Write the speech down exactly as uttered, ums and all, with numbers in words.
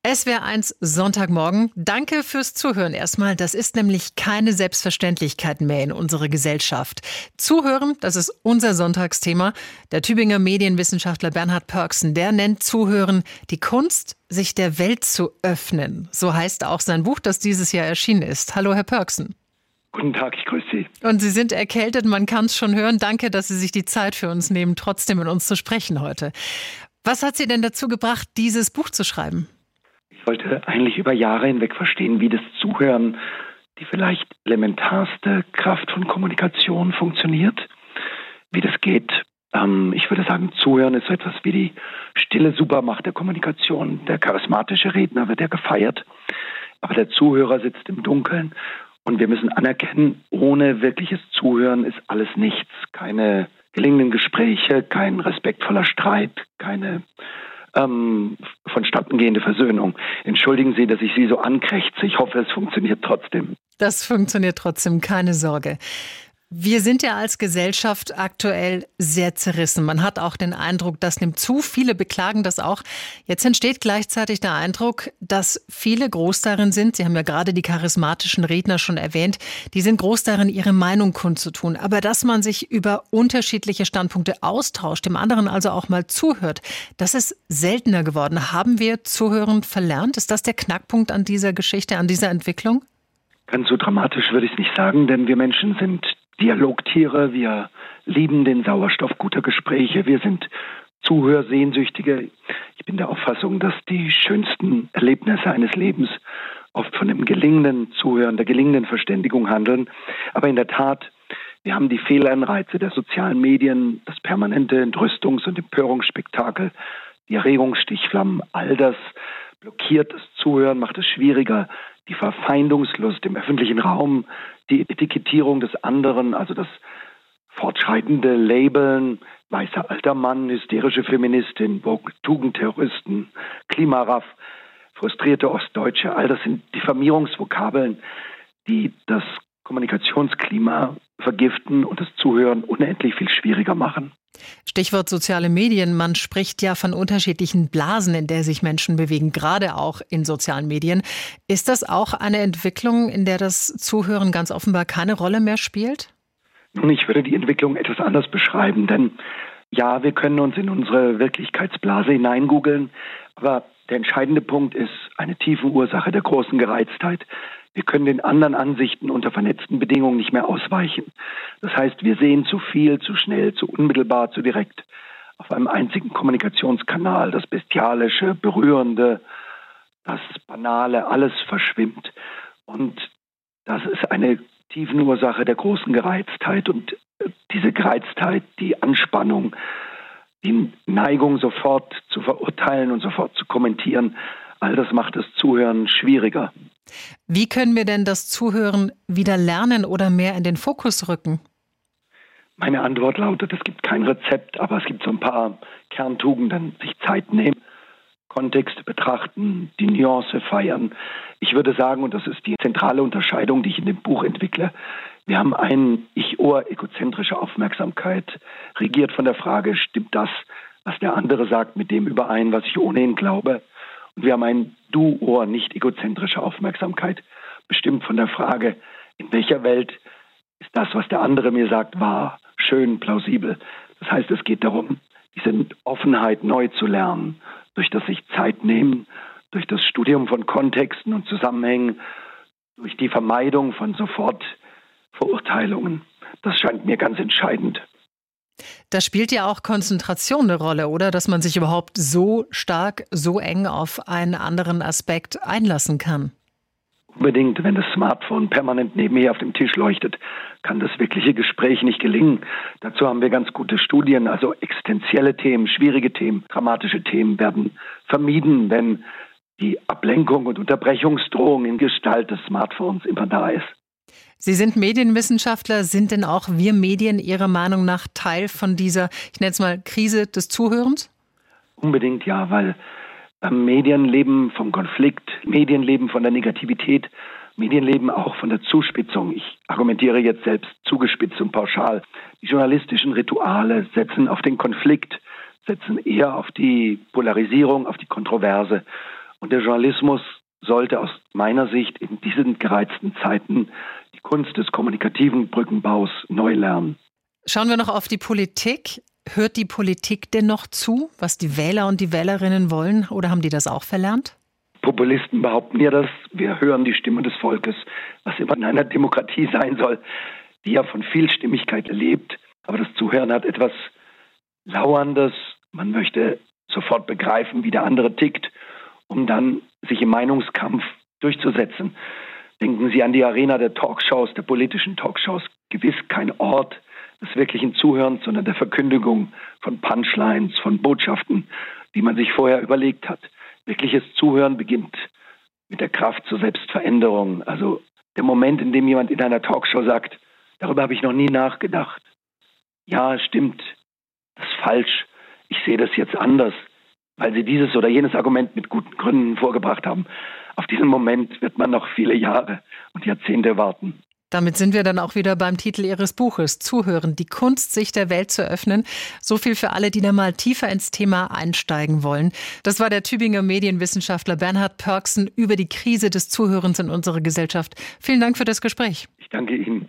S W R eins Sonntagmorgen. Danke fürs Zuhören erstmal. Das ist nämlich keine Selbstverständlichkeit mehr in unserer Gesellschaft. Zuhören, das ist unser Sonntagsthema. Der Tübinger Medienwissenschaftler Bernhard Pörksen, der nennt Zuhören die Kunst, sich der Welt zu öffnen. So heißt auch sein Buch, das dieses Jahr erschienen ist. Hallo, Herr Pörksen. Guten Tag, ich grüße Sie. Und Sie sind erkältet, man kann es schon hören. Danke, dass Sie sich die Zeit für uns nehmen, trotzdem mit uns zu sprechen heute. Was hat Sie denn dazu gebracht, dieses Buch zu schreiben? Ich wollte eigentlich über Jahre hinweg verstehen, wie das Zuhören, die vielleicht elementarste Kraft von Kommunikation, funktioniert, wie das geht. Ähm, ich würde sagen, Zuhören ist so etwas wie die stille Supermacht der Kommunikation. Der charismatische Redner wird ja gefeiert, aber der Zuhörer sitzt im Dunkeln. Und wir müssen anerkennen, ohne wirkliches Zuhören ist alles nichts. Keine gelingenden Gespräche, kein respektvoller Streit, keine ähm, vonstattengehende Versöhnung. Entschuldigen Sie, dass ich Sie so ankrächze. Ich hoffe, es funktioniert trotzdem. Das funktioniert trotzdem, keine Sorge. Wir sind ja als Gesellschaft aktuell sehr zerrissen. Man hat auch den Eindruck, das nimmt zu. Viele beklagen das auch. Jetzt entsteht gleichzeitig der Eindruck, dass viele groß darin sind, Sie haben ja gerade die charismatischen Redner schon erwähnt, die sind groß darin, ihre Meinung kundzutun. Aber dass man sich über unterschiedliche Standpunkte austauscht, dem anderen also auch mal zuhört, das ist seltener geworden. Haben wir Zuhören verlernt? Ist das der Knackpunkt an dieser Geschichte, an dieser Entwicklung? Ganz so dramatisch würde ich es nicht sagen, denn wir Menschen sind Dialogtiere, wir lieben den Sauerstoff guter Gespräche, wir sind Zuhörsehnsüchtige. Ich bin der Auffassung, dass die schönsten Erlebnisse eines Lebens oft von dem gelingenden Zuhören, der gelingenden Verständigung handeln. Aber in der Tat, wir haben die Fehlanreize der sozialen Medien, das permanente Entrüstungs- und Empörungsspektakel, die Erregungsstichflammen, all das blockiert das Zuhören, macht es schwieriger. Die Verfeindungslust im öffentlichen Raum, die Etikettierung des anderen, also das fortschreitende Labeln, weißer alter Mann, hysterische Feministin, Tugendterroristen, Klimaraff, frustrierte Ostdeutsche, all das sind Diffamierungsvokabeln, die das Kommunikationsklima vergiften und das Zuhören unendlich viel schwieriger machen. Stichwort soziale Medien. Man spricht ja von unterschiedlichen Blasen, in der sich Menschen bewegen, gerade auch in sozialen Medien. Ist das auch eine Entwicklung, in der das Zuhören ganz offenbar keine Rolle mehr spielt? Nun, ich würde die Entwicklung etwas anders beschreiben, denn ja, wir können uns in unsere Wirklichkeitsblase hineingoogeln, aber der entscheidende Punkt ist eine tiefe Ursache der großen Gereiztheit. Wir können den anderen Ansichten unter vernetzten Bedingungen nicht mehr ausweichen. Das heißt, wir sehen zu viel, zu schnell, zu unmittelbar, zu direkt auf einem einzigen Kommunikationskanal. Das Bestialische, Berührende, das Banale, alles verschwimmt. Und das ist eine tiefen Ursache der großen Gereiztheit. Und diese Gereiztheit, die Anspannung, die Neigung, sofort zu verurteilen und sofort zu kommentieren, all das macht das Zuhören schwieriger. Wie können wir denn das Zuhören wieder lernen oder mehr in den Fokus rücken? Meine Antwort lautet, es gibt kein Rezept, aber es gibt so ein paar Kerntugenden. Sich Zeit nehmen, Kontexte betrachten, die Nuance feiern. Ich würde sagen, und das ist die zentrale Unterscheidung, die ich in dem Buch entwickle, wir haben eine Ich-Ohr-egozentrische Aufmerksamkeit, regiert von der Frage, stimmt das, was der andere sagt, mit dem überein, was ich ohnehin glaube? Und wir haben ein Du-Ohr, nicht egozentrische Aufmerksamkeit, bestimmt von der Frage, in welcher Welt ist das, was der andere mir sagt, wahr, schön, plausibel. Das heißt, es geht darum, diese Offenheit neu zu lernen, durch das sich Zeit nehmen, durch das Studium von Kontexten und Zusammenhängen, durch die Vermeidung von Sofortverurteilungen. Das scheint mir ganz entscheidend. Da spielt ja auch Konzentration eine Rolle, oder? Dass man sich überhaupt so stark, so eng auf einen anderen Aspekt einlassen kann. Unbedingt, wenn das Smartphone permanent neben mir auf dem Tisch leuchtet, kann das wirkliche Gespräch nicht gelingen. Dazu haben wir ganz gute Studien, also existenzielle Themen, schwierige Themen, dramatische Themen werden vermieden, wenn die Ablenkung und Unterbrechungsdrohung in Gestalt des Smartphones immer da ist. Sie sind Medienwissenschaftler. Sind denn auch wir Medien Ihrer Meinung nach Teil von dieser, ich nenne es mal, Krise des Zuhörens? Unbedingt ja, weil äh, Medien leben vom Konflikt, Medien leben von der Negativität, Medien leben auch von der Zuspitzung. Ich argumentiere jetzt selbst zugespitzt und pauschal. Die journalistischen Rituale setzen auf den Konflikt, setzen eher auf die Polarisierung, auf die Kontroverse. Und der Journalismus sollte aus meiner Sicht in diesen gereizten Zeiten die Kunst des kommunikativen Brückenbaus neu lernen. Schauen wir noch auf die Politik. Hört die Politik denn noch zu, was die Wähler und die Wählerinnen wollen, oder haben die das auch verlernt? Populisten behaupten ja, dass wir hören die Stimme des Volkes, was immer in einer Demokratie sein soll, die ja von Vielstimmigkeit lebt. Aber das Zuhören hat etwas Lauerndes. Man möchte sofort begreifen, wie der andere tickt, um dann sich im Meinungskampf durchzusetzen. Denken Sie an die Arena der Talkshows, der politischen Talkshows. Gewiss kein Ort des wirklichen Zuhörens, sondern der Verkündigung von Punchlines, von Botschaften, die man sich vorher überlegt hat. Wirkliches Zuhören beginnt mit der Kraft zur Selbstveränderung. Also der Moment, in dem jemand in einer Talkshow sagt, darüber habe ich noch nie nachgedacht. Ja, stimmt, das ist falsch. Ich sehe das jetzt anders, weil Sie dieses oder jenes Argument mit guten Gründen vorgebracht haben. Auf diesen Moment wird man noch viele Jahre und Jahrzehnte warten. Damit sind wir dann auch wieder beim Titel Ihres Buches, Zuhören, die Kunst, sich der Welt zu öffnen. So viel für alle, die da mal tiefer ins Thema einsteigen wollen. Das war der Tübinger Medienwissenschaftler Bernhard Pörksen über die Krise des Zuhörens in unserer Gesellschaft. Vielen Dank für das Gespräch. Ich danke Ihnen.